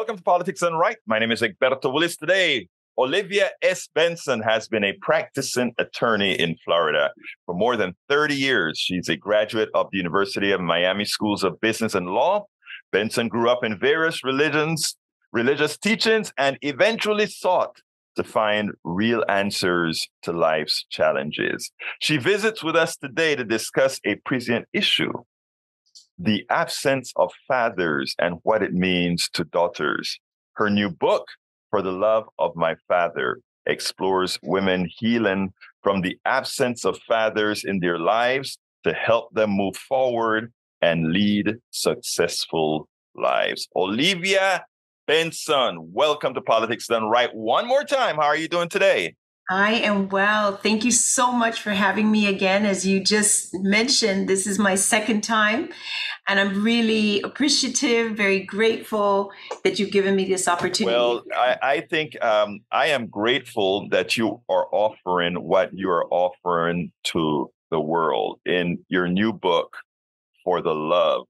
Welcome to Politics Done Right. My name is Egberto Willis. Today, Olivia S. Benson has been a practicing attorney in Florida for more than 30 years. She's a graduate of the University of Miami Schools of Business and Law. Benson grew up in various religious teachings and eventually sought to find real answers to life's challenges. She visits with us today to discuss a present issue: the absence of fathers and what it means to daughters. Her new book, For the Love of My Father, explores women healing from the absence of fathers in their lives to help them move forward and lead successful lives. Olivia Benson, welcome to Politics Done Right one more time. How are you doing today? I am well. Thank you so much for having me again. As you just mentioned, this is my second time, and I'm really appreciative, very grateful that you've given me this opportunity. Well, I think I am grateful that you are offering what you are offering to the world in your new book, For the Love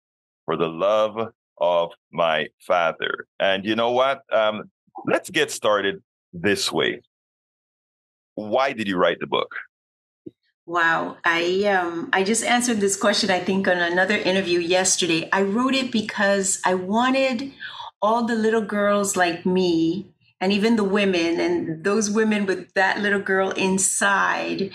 of My Father. And you know what? Let's get started this way. Why did you write the book? Wow. I just answered this question, I think, on another interview yesterday. I wrote it because I wanted all the little girls like me, and even the women, and those women with that little girl inside,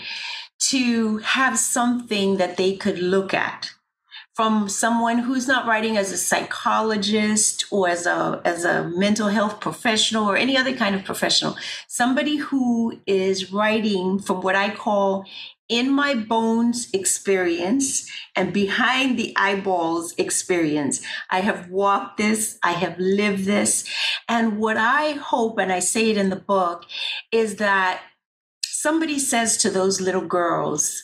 to have something that they could look at from someone who's not writing as a psychologist or as a mental health professional or any other kind of professional, somebody who is writing from what I call in my bones experience and behind the eyeballs experience. I have walked this, I have lived this. And what I hope, and I say it in the book, is that somebody says to those little girls,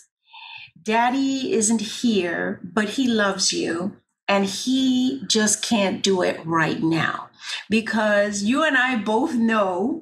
Daddy isn't here, but he loves you, and he just can't do it right now. Because you and I both know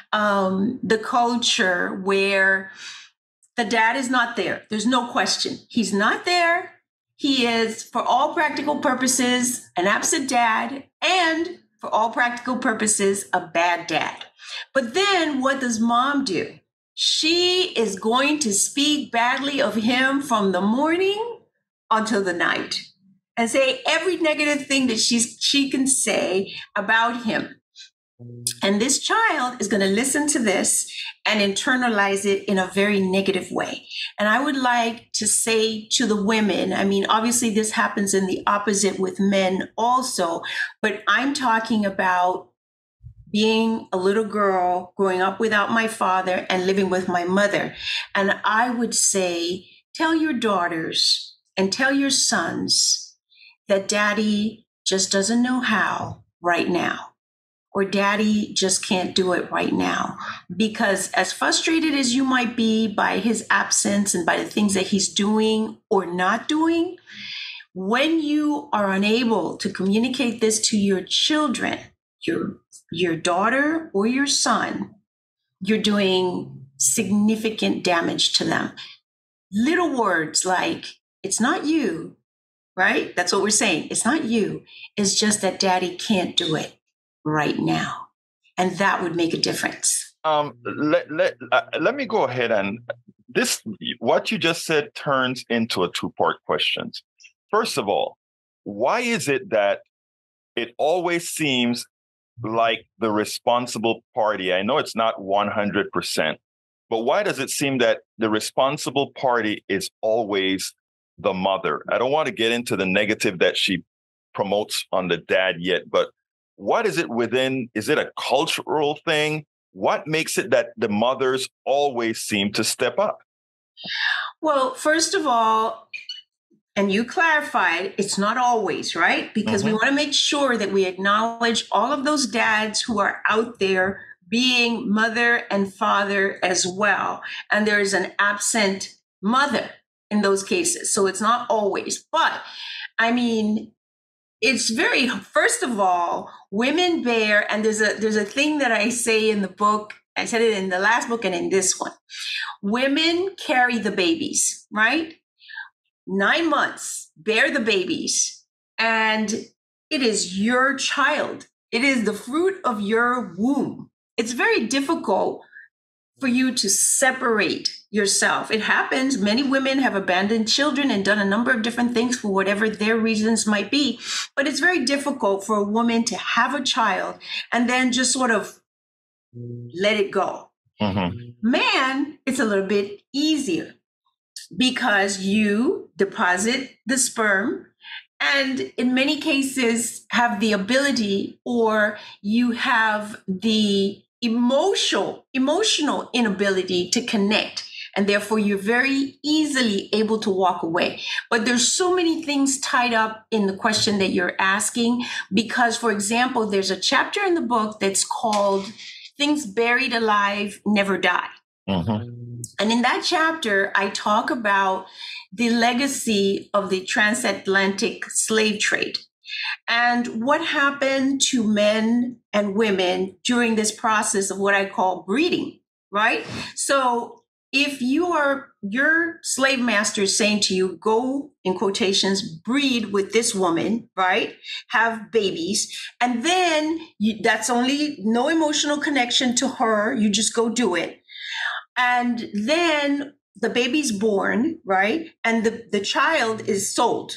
the culture where the dad is not there. There's no question. He's not there. He is, for all practical purposes, an absent dad, and for all practical purposes, a bad dad. But then what does mom do? She is going to speak badly of him from the morning until the night and say every negative thing that she can say about him. And this child is going to listen to this and internalize it in a very negative way. And I would like to say to the women, I mean, obviously this happens in the opposite with men also, but I'm talking about being a little girl, growing up without my father and living with my mother. And I would say, tell your daughters and tell your sons that daddy just doesn't know how right now, or daddy just can't do it right now. Because as frustrated as you might be by his absence and by the things that he's doing or not doing, when you are unable to communicate this to your children, your daughter or your son, you're doing significant damage to them. Little words like, it's not you, right? That's what we're saying. It's not you. It's just that daddy can't do it right now. And that would make a difference. Let me go ahead, and what you just said turns into a two-part question. First of all, why is it that it always seems like the responsible party, I know it's not 100%, but why does it seem that the responsible party is always the mother? I don't want to get into the negative that she promotes on the dad yet, but what is it within? Is it a cultural thing? What makes it that the mothers always seem to step up? Well, first of all, and you clarified, it's not always, right? Because we want to make sure that we acknowledge all of those dads who are out there being mother and father as well. And there's an absent mother in those cases. So it's not always. But I mean, it's very, first of all, women bear, and there's a thing that I say in the book, I said it in the last book and in this one. Women carry the babies, right? 9 months, bear the babies, and it is your child. It is the fruit of your womb. It's very difficult for you to separate yourself. It happens. Many women have abandoned children and done a number of different things for whatever their reasons might be. But it's very difficult for a woman to have a child and then just sort of let it go. Man, it's a little bit easier because you deposit the sperm and in many cases have the ability, or you have the emotional inability to connect. And therefore you're very easily able to walk away. But there's so many things tied up in the question that you're asking, because, for example, there's a chapter in the book that's called Things Buried Alive Never Die. And in that chapter, I talk about the legacy of the transatlantic slave trade and what happened to men and women during this process of what I call breeding, right? So if your slave master is saying to you, go, in quotations, breed with this woman, right? Have babies. And then that's only no emotional connection to her. You just go do it. And then the baby's born, right? And the child is sold.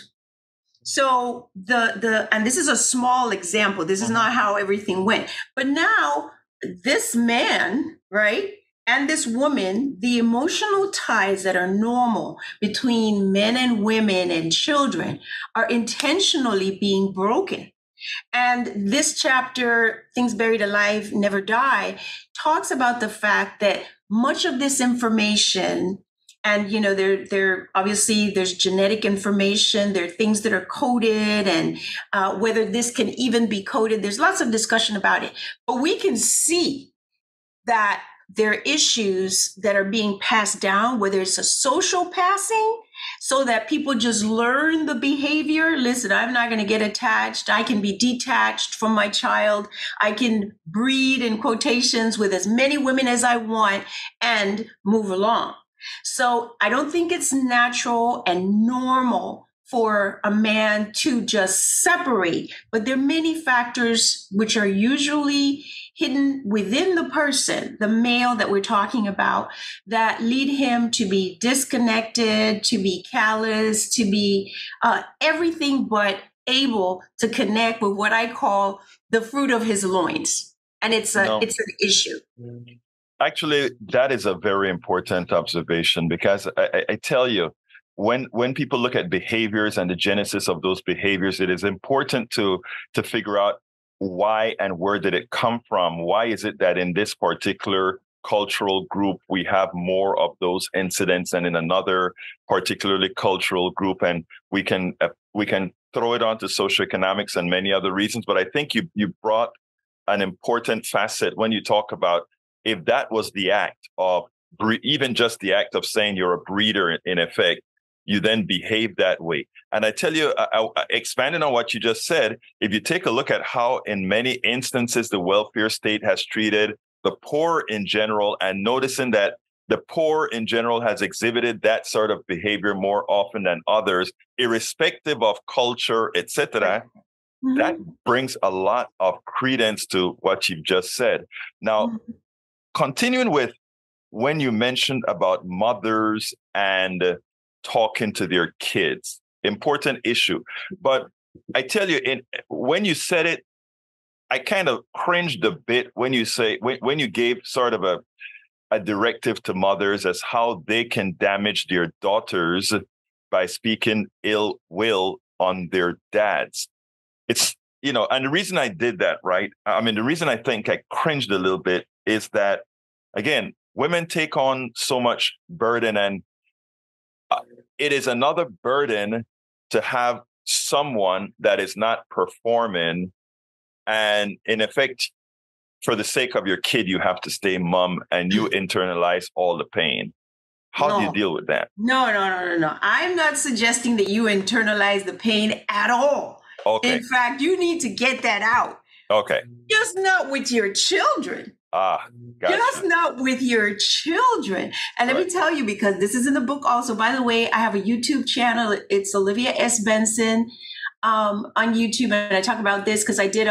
So and this is a small example. This is not how everything went. But now this man, right? And this woman, the emotional ties that are normal between men and women and children are intentionally being broken. And this chapter, Things Buried Alive Never Die, talks about the fact that much of this information, and there obviously there's genetic information, there are things that are coded, and whether this can even be coded, there's lots of discussion about it. But we can see that there are issues that are being passed down, whether it's a social passing, so that people just learn the behavior. Listen, I'm not going to get attached. I can be detached from my child. I can breed, in quotations, with as many women as I want and move along. So I don't think it's natural and normal for a man to just separate, but there are many factors which are usually hidden within the person, the male that we're talking about, that lead him to be disconnected, to be callous, to be everything but able to connect with what I call the fruit of his loins. And it's an issue. Actually, that is a very important observation, because I tell you, when people look at behaviors and the genesis of those behaviors, it is important to figure out why and where did it come from? Why is it that in this particular cultural group we have more of those incidents than in another particularly cultural group? And we can throw it onto socioeconomics and many other reasons. But I think you brought an important facet when you talk about, if that was the act of even just the act of saying you're a breeder, in effect, you then behave that way. And I tell you, expanding on what you just said, if you take a look at how in many instances the welfare state has treated the poor in general, and noticing that the poor in general has exhibited that sort of behavior more often than others, irrespective of culture, etc., that brings a lot of credence to what you've just said. Now, continuing with when you mentioned about mothers and talking to their kids, important issue. But I tell you, when you said it, I kind of cringed a bit when you gave sort of a directive to mothers as how they can damage their daughters by speaking ill will on their dads. It's, and the reason I did that, right? I mean, the reason I think I cringed a little bit is that, again, women take on so much burden, and it is another burden to have someone that is not performing. And in effect, for the sake of your kid, you have to stay mum and you internalize all the pain. How do you deal with that? No. I'm not suggesting that you internalize the pain at all. Okay. In fact, you need to get that out. Okay. Just not with your children. Gotcha. Just not with your children. And let me tell you, because this is in the book also. By the way, I have a YouTube channel. It's Olivia S. Benson. on YouTube, and I talk about this because I did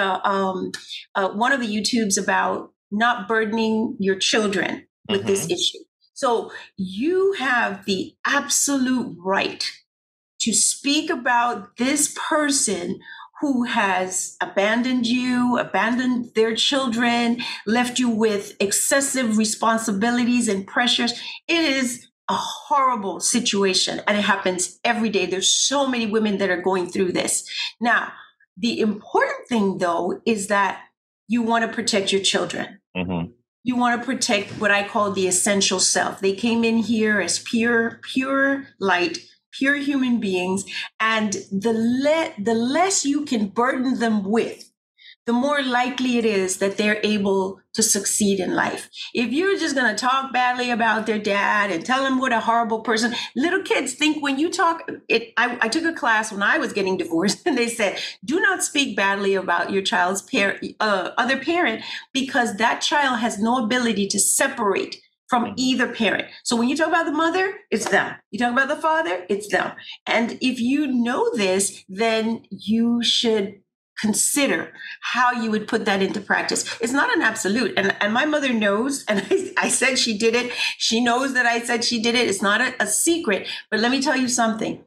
one of the YouTubes about not burdening your children with this issue. So you have the absolute right to speak about this person who has abandoned you, abandoned their children, left you with excessive responsibilities and pressures. It is a horrible situation, and it happens every day. There's so many women that are going through this. Now, the important thing, though, is that you want to protect your children. You want to protect what I call the essential self. They came in here as pure light, pure human beings, and the less you can burden them with, the more likely it is that they're able to succeed in life. If you're just going to talk badly about their dad and tell them what a horrible person, little kids think when you talk it. I took a class when I was getting divorced, and they said, do not speak badly about your child's other parent, because that child has no ability to separate from either parent. So when you talk about the mother, it's them. You talk about the father, it's them. And if you know this, then you should consider how you would put that into practice. It's not an absolute. And my mother knows, and I said she did it. She knows that I said she did it. It's not a secret. But let me tell you something.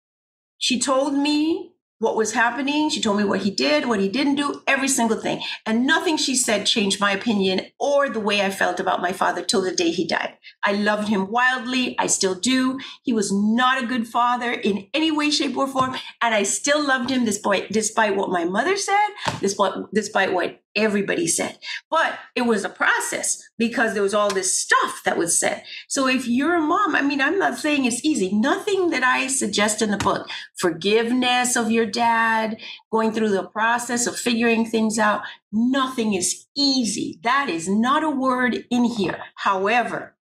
She told me what was happening. She told me what he did, what he didn't do, every single thing. And nothing she said changed my opinion or the way I felt about my father till the day he died. I loved him wildly. I still do. He was not a good father in any way, shape, or form. And I still loved him despite what my mother said, despite what everybody said. But it was a process because there was all this stuff that was said. So if you're a mom, I mean, I'm not saying it's easy. Nothing that I suggest in the book, forgiveness of your dad, going through the process of figuring things out, nothing is easy. That is not a word in here. However,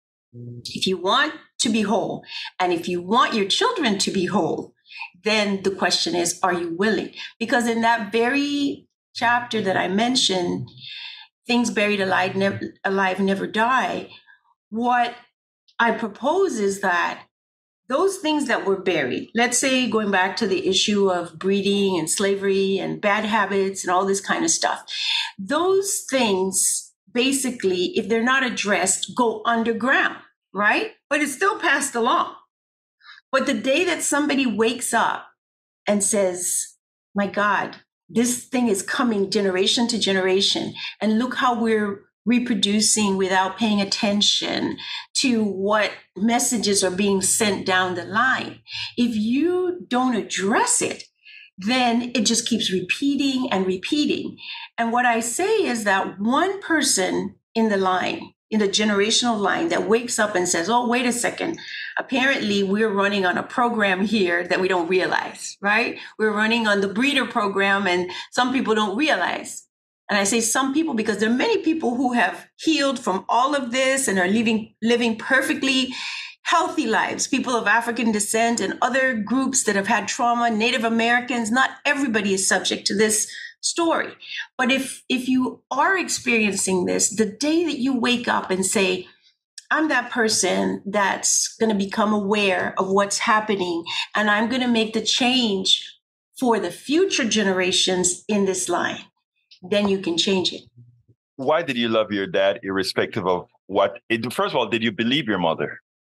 if you want to be whole, and if you want your children to be whole, then the question is, are you willing? Because in that very chapter that I mentioned, Things Buried Alive Never Die, what I propose is that those things that were buried, let's say going back to the issue of breeding and slavery and bad habits and all this kind of stuff, those things basically, if they're not addressed, go underground, right? But it's still passed along. But the day that somebody wakes up and says, my God, this thing is coming generation to generation, and look how we're reproducing without paying attention to what messages are being sent down the line. If you don't address it, then it just keeps repeating and repeating. And what I say is that one person in the line, in the generational line, that wakes up and says, oh, wait a second, apparently we're running on a program here that we don't realize, right? We're running on the breeder program, and some people don't realize. And I say some people because there are many people who have healed from all of this and are living perfectly healthy lives. People of African descent and other groups that have had trauma, Native Americans. Not everybody is subject to this story. But if you are experiencing this, the day that you wake up and say, I'm that person that's going to become aware of what's happening, and I'm going to make the change for the future generations in this line, then you can change it. Why did you love your dad, irrespective of what? First of all, did you believe your mother?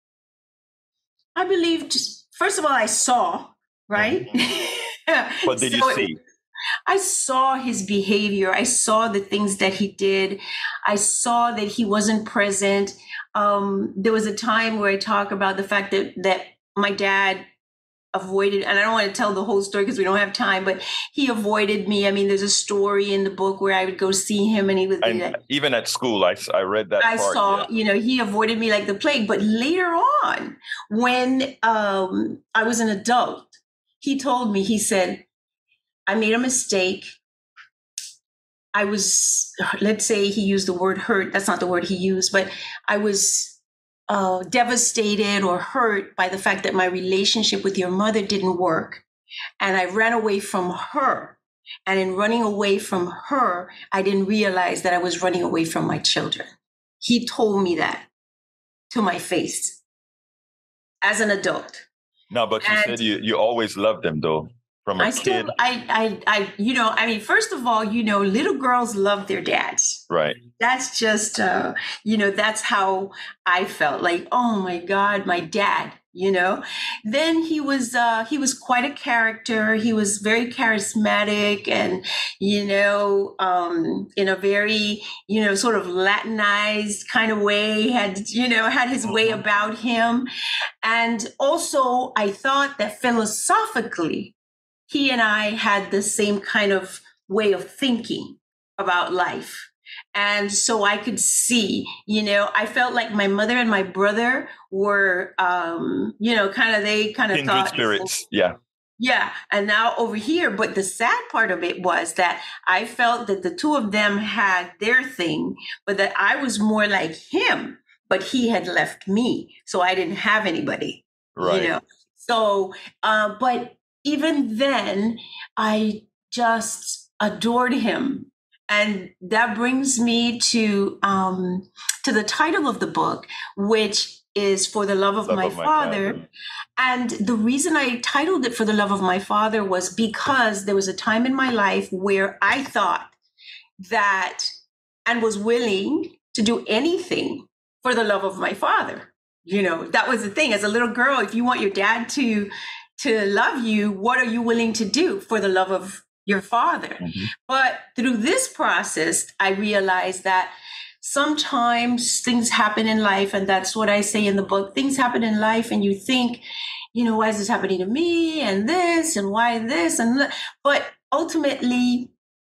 I believed, first of all, I saw, right? What did you see? I saw his behavior. I saw the things that he did. I saw that he wasn't present. There was a time where I talk about the fact that my dad avoided, and I don't want to tell the whole story because we don't have time, but he avoided me. I mean, there's a story in the book where I would go see him, and he was even at school. I read that. I saw, he avoided me like the plague. But later on, when I was an adult, he told me, he said, I made a mistake. I was, let's say he used the word hurt. That's not the word he used, but I was devastated or hurt by the fact that my relationship with your mother didn't work. And I ran away from her. And in running away from her, I didn't realize that I was running away from my children. He told me that to my face as an adult. No, but you said you always loved them, though. from a I still, kid? I mean, first of all, little girls love their dads. Right. That's just, that's how I felt like, oh my God, my dad, Then he was quite a character. He was very charismatic and, in a very, sort of Latinized kind of way, had his way about him. And also I thought that philosophically, he and I had the same kind of way of thinking about life. And so I could see, I felt like my mother and my brother were, they kind of Kindred thought spirits. Yeah. Yeah. And now over here, but the sad part of it was that I felt that the two of them had their thing, but that I was more like him, but he had left me. So I didn't have anybody, Right. So, but even then, I just adored him. And that brings me to the title of the book, which is For the Love of My Father. And the reason I titled it For the Love of My Father was because there was a time in my life where I thought that and was willing to do anything for the love of my father. That was the thing. As a little girl, if you want your dad to love you, what are you willing to do for the love of your father? Mm-hmm. But through this process, I realized that sometimes things happen in life, and that's what I say in the book. Things happen in life and you think, why is this happening to me, and this, and why this, and but ultimately,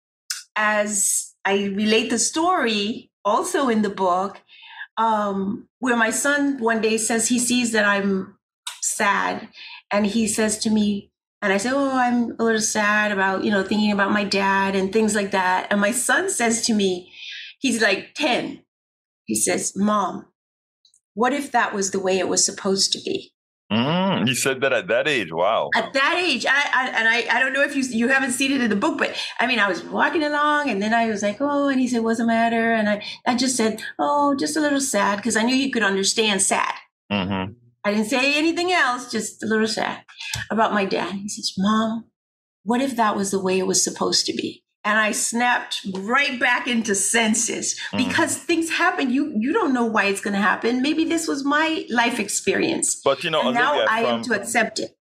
as I relate the story also in the book, where my son one day says he sees that I'm sad, and he says to me, and I say, oh, I'm a little sad about, thinking about my dad and things like that. And my son says to me, he's like 10. He says, Mom, what if that was the way it was supposed to be? You said that at that age. Wow. At that age. I don't know if you haven't seen it in the book, but I mean, I was walking along and then I was like, oh, and he said, what's the matter? And I just said, oh, just a little sad, because I knew he could understand sad. Mm-hmm. I didn't say anything else, just a little sad about my dad. He says, Mom, what if that was the way it was supposed to be? And I snapped right back into senses, because things happen. You don't know why it's going to happen. Maybe this was my life experience. But, and Olivia, now I am to accept it.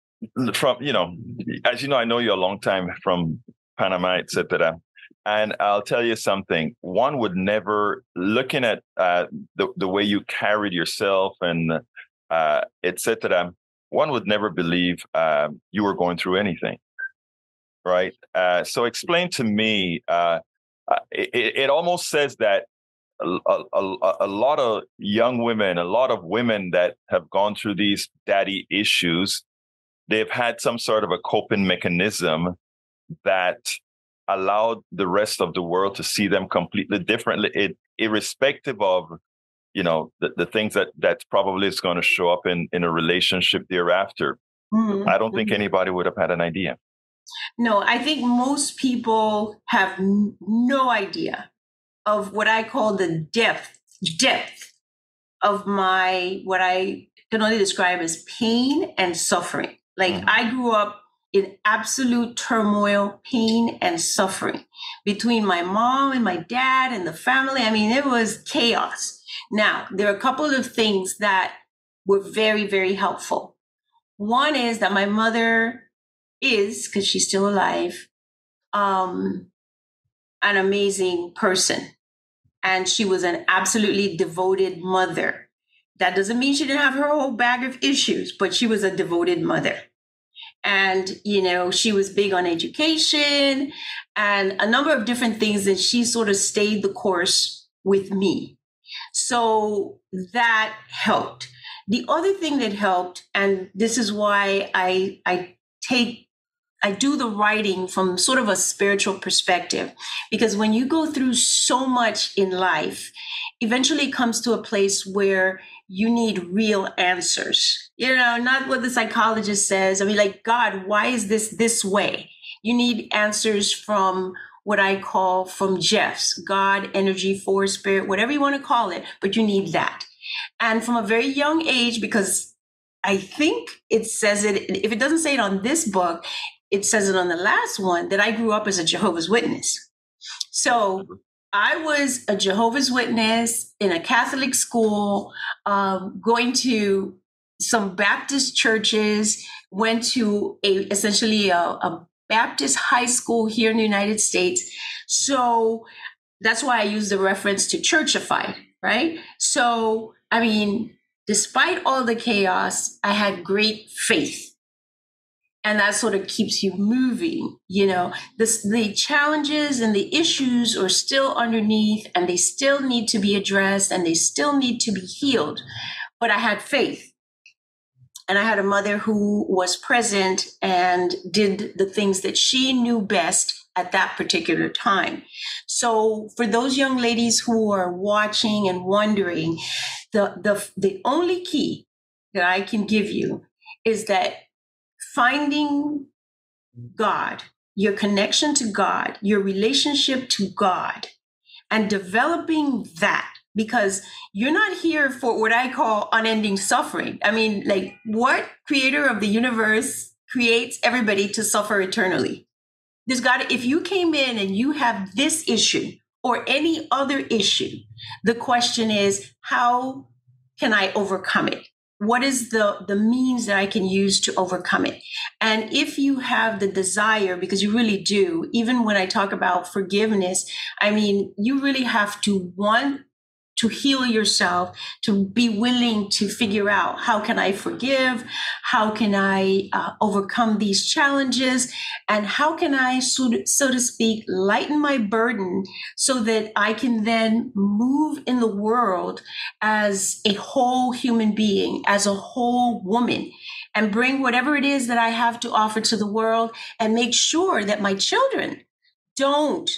As you know, I know you a long time from Panama, etc. And I'll tell you something. One would never, looking at the way you carried yourself and etc., one would never believe you were going through anything. Right. So explain to me, it almost says that a lot of young women, a lot of women that have gone through these daddy issues, they've had some sort of a coping mechanism that allowed the rest of the world to see them completely differently, irrespective of, the things that probably is going to show up in a relationship thereafter. Mm-hmm. I don't think anybody would have had an idea. No, I think most people have no idea of what I call the depth of what I can only describe as pain and suffering. Like I grew up in absolute turmoil, pain and suffering between my mom and my dad and the family. I mean, it was chaos. Now, there are a couple of things that were very, very helpful. One is that my mother is, because she's still alive, an amazing person. And she was an absolutely devoted mother. That doesn't mean she didn't have her whole bag of issues, but she was a devoted mother. And, she was big on education and a number of different things, and she sort of stayed the course with me. So that helped. The other thing that helped, and this is why I do the writing from sort of a spiritual perspective, because when you go through so much in life, eventually it comes to a place where you need real answers, not what the psychologist says. I mean, like, God, why is this way? You need answers from what I call from Jeff's, God, energy, force, spirit, whatever you want to call it, but you need that. And from a very young age, because I think it says it, if it doesn't say it on this book, it says it on the last one, that I grew up as a Jehovah's Witness. So I was a Jehovah's Witness in a Catholic school, going to some Baptist churches, went to essentially a Baptist high school here in the United States. So that's why I use the reference to churchified, right? So, I mean, despite all the chaos, I had great faith. And that sort of keeps you moving. The challenges and the issues are still underneath, and they still need to be addressed, and they still need to be healed. But I had faith. And I had a mother who was present and did the things that she knew best at that particular time. So for those young ladies who are watching and wondering, the only key that I can give you is that finding God, your connection to God, your relationship to God, and developing that, because you're not here for what I call unending suffering. I mean, like, what creator of the universe creates everybody to suffer eternally? If you came in and you have this issue or any other issue, the question is, how can I overcome it? What is the means that I can use to overcome it? And if you have the desire, because you really do, even when I talk about forgiveness, I mean, you really have to want to heal yourself, to be willing to figure out, how can I forgive? How can I overcome these challenges? And how can I, so to speak, lighten my burden so that I can then move in the world as a whole human being, as a whole woman, and bring whatever it is that I have to offer to the world, and make sure that my children don't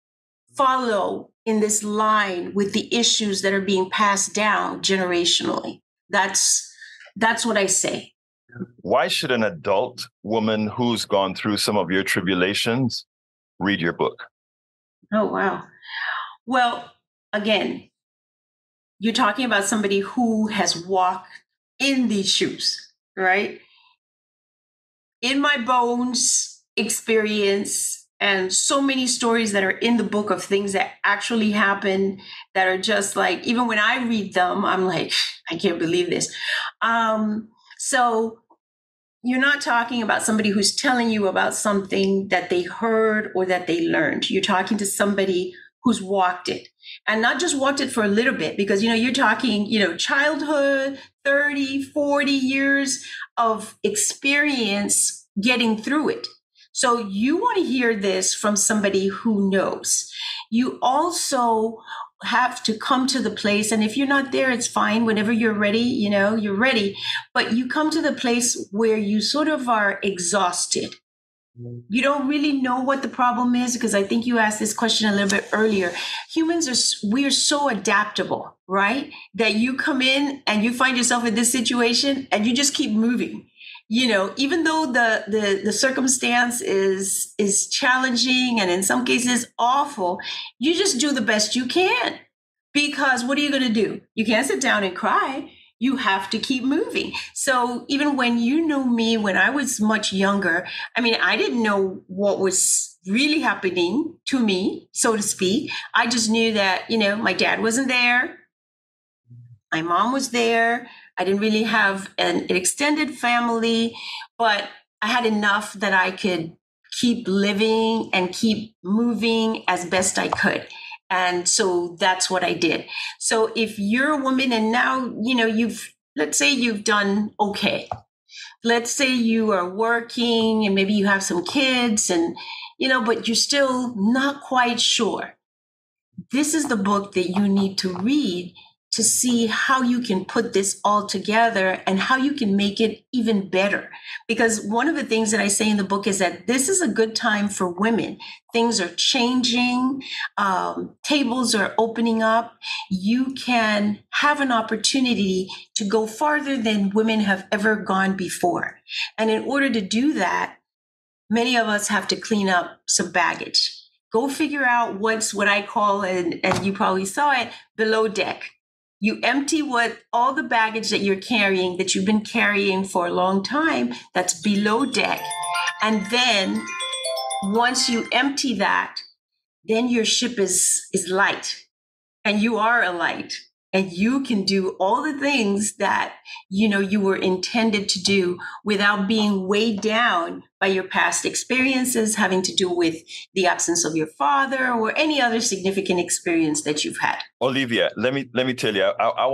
follow in this line with the issues that are being passed down generationally. That's what I say. Why should an adult woman who's gone through some of your tribulations read your book? Oh, wow. Well, again, you're talking about somebody who has walked in these shoes, right? In my bones experience, and so many stories that are in the book of things that actually happen that are just like, even when I read them, I'm like, I can't believe this. So you're not talking about somebody who's telling you about something that they heard or that they learned. You're talking to somebody who's walked it, and not just walked it for a little bit, because, you're talking, childhood, 30, 40 years of experience getting through it. So you want to hear this from somebody who knows. You also have to come to the place, and if you're not there, it's fine. Whenever you're ready, you're ready. But you come to the place where you sort of are exhausted. You don't really know what the problem is, because I think you asked this question a little bit earlier. We are so adaptable, right? That you come in and you find yourself in this situation and you just keep moving. Even though the circumstance is challenging and in some cases awful, you just do the best you can, because what are you going to do? You can't sit down and cry. You have to keep moving. So even when me, when I was much younger, I mean, I didn't know what was really happening to me, so to speak. I just knew that, my dad wasn't there. My mom was there. I didn't really have an extended family, but I had enough that I could keep living and keep moving as best I could. And so that's what I did. So if you're a woman and now, let's say you've done okay. Let's say you are working and maybe you have some kids and, but you're still not quite sure. This is the book that you need to read to see how you can put this all together and how you can make it even better. Because one of the things that I say in the book is that this is a good time for women. Things are changing. Tables are opening up. You can have an opportunity to go farther than women have ever gone before. And in order to do that, many of us have to clean up some baggage. Go figure out what's what I call, and you probably saw it, below deck. You empty all the baggage that you've been carrying for a long time, that's below deck. And then once you empty that, then your ship is light, and you are a light, and you can do all the things that you were intended to do without being weighed down by your past experiences having to do with the absence of your father or any other significant experience that you've had. Olivia, let me tell you,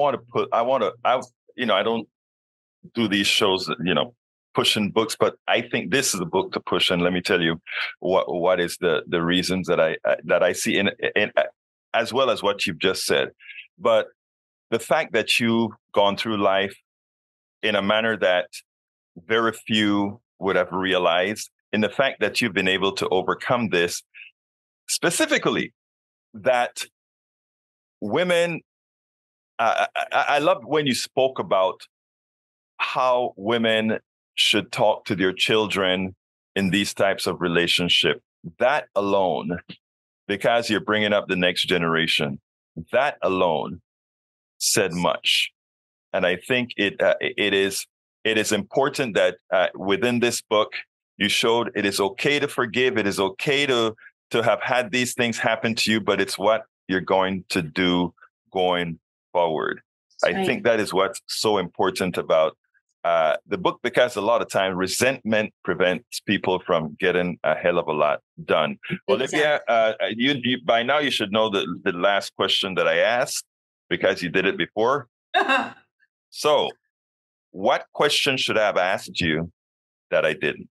I don't do these shows, pushing books, but I think this is a book to push. And let me tell you what is the reasons that I see in as well as what you've just said. But the fact that you've gone through life in a manner that very few would have realized, in the fact that you've been able to overcome this, specifically that women, I love when you spoke about how women should talk to their children in these types of relationship. That alone, because you're bringing up the next generation, that alone said much. And I think it is important that within this book, you showed it is okay to forgive. It is okay to have had these things happen to you, but it's what you're going to do going forward. Right. I think that is what's so important about the book, because a lot of times resentment prevents people from getting a hell of a lot done. Exactly. Olivia, you by now you should know the last question that I asked, because you did it before. So, what question should I have asked you that I didn't?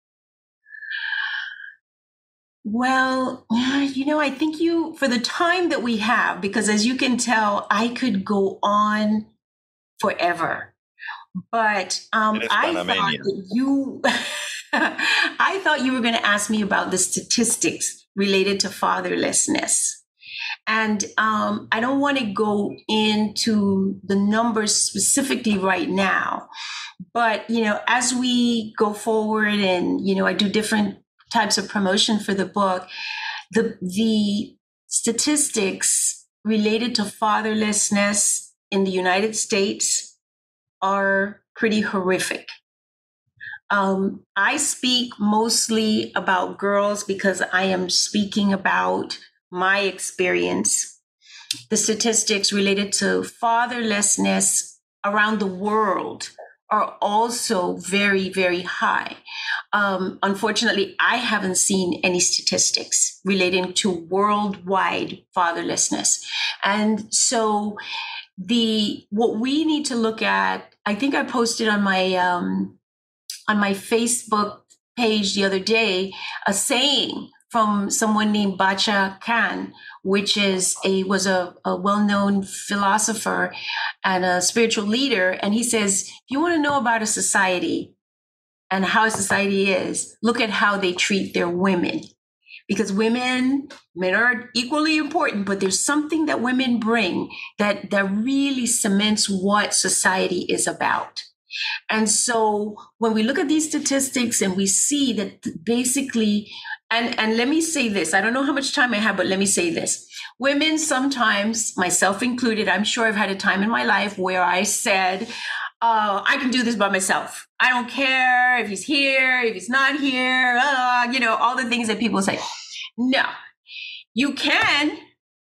Well, I think for the time that we have, because as you can tell, I could go on forever. But I thought you were going to ask me about the statistics related to fatherlessness. And I don't want to go into the numbers specifically right now. But, as we go forward and, I do different types of promotion for the book, the statistics related to fatherlessness in the United States are pretty horrific. I speak mostly about girls because I am speaking about my experience. The statistics related to fatherlessness around the world are also very, very high. Unfortunately, I haven't seen any statistics relating to worldwide fatherlessness. And so what we need to look at, I think I posted on my Facebook page the other day, a saying from someone named Bacha Khan, which was a well-known philosopher and a spiritual leader. And he says, if you want to know about a society and how a society is, look at how they treat their women. Because men are equally important, but there's something that women bring that really cements what society is about. And so when we look at these statistics and we see that basically, and let me say this, I don't know how much time I have, but let me say this. Women sometimes, myself included, I'm sure I've had a time in my life where I said, I can do this by myself. I don't care if he's here, if he's not here, all the things that people say. No, you can.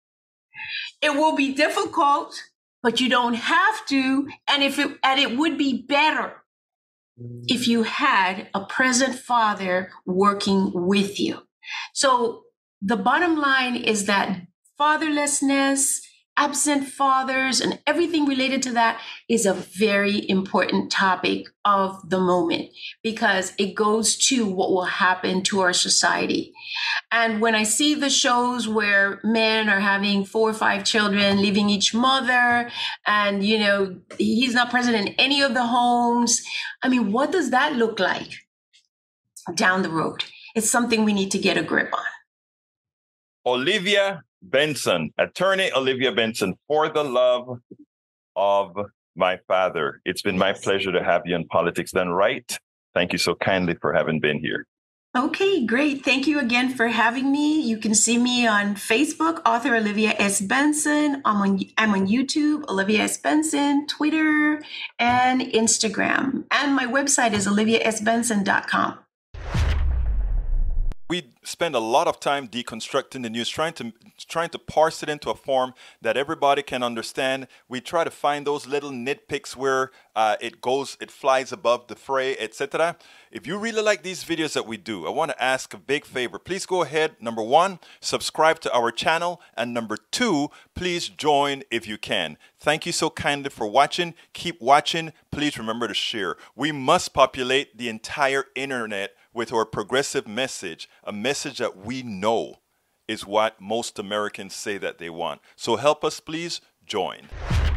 It will be difficult, but you don't have to. And it would be better if you had a present father working with you. So the bottom line is that fatherlessness, absent fathers, and everything related to that is a very important topic of the moment, because it goes to what will happen to our society. And when I see the shows where men are having 4 or 5 children, leaving each mother, and, he's not present in any of the homes, I mean, what does that look like down the road? It's something we need to get a grip on. Olivia Benson, attorney Olivia Benson, for the love of my father. It's been my pleasure to have you on Politics Done Right. Thank you so kindly for having been here. Okay, great. Thank you again for having me. You can see me on Facebook, author Olivia S. Benson. I'm on YouTube, Olivia S. Benson, Twitter, and Instagram. And my website is oliviasbenson.com. We spend a lot of time deconstructing the news, trying to parse it into a form that everybody can understand. We try to find those little nitpicks where it flies above the fray, etc. If you really like these videos that we do, I want to ask a big favor. Please go ahead, number one, subscribe to our channel, and number two, please join if you can. Thank you so kindly for watching. Keep watching. Please remember to share. We must populate the entire internet with our progressive message, a message that we know is what most Americans say that they want. So help us, please join.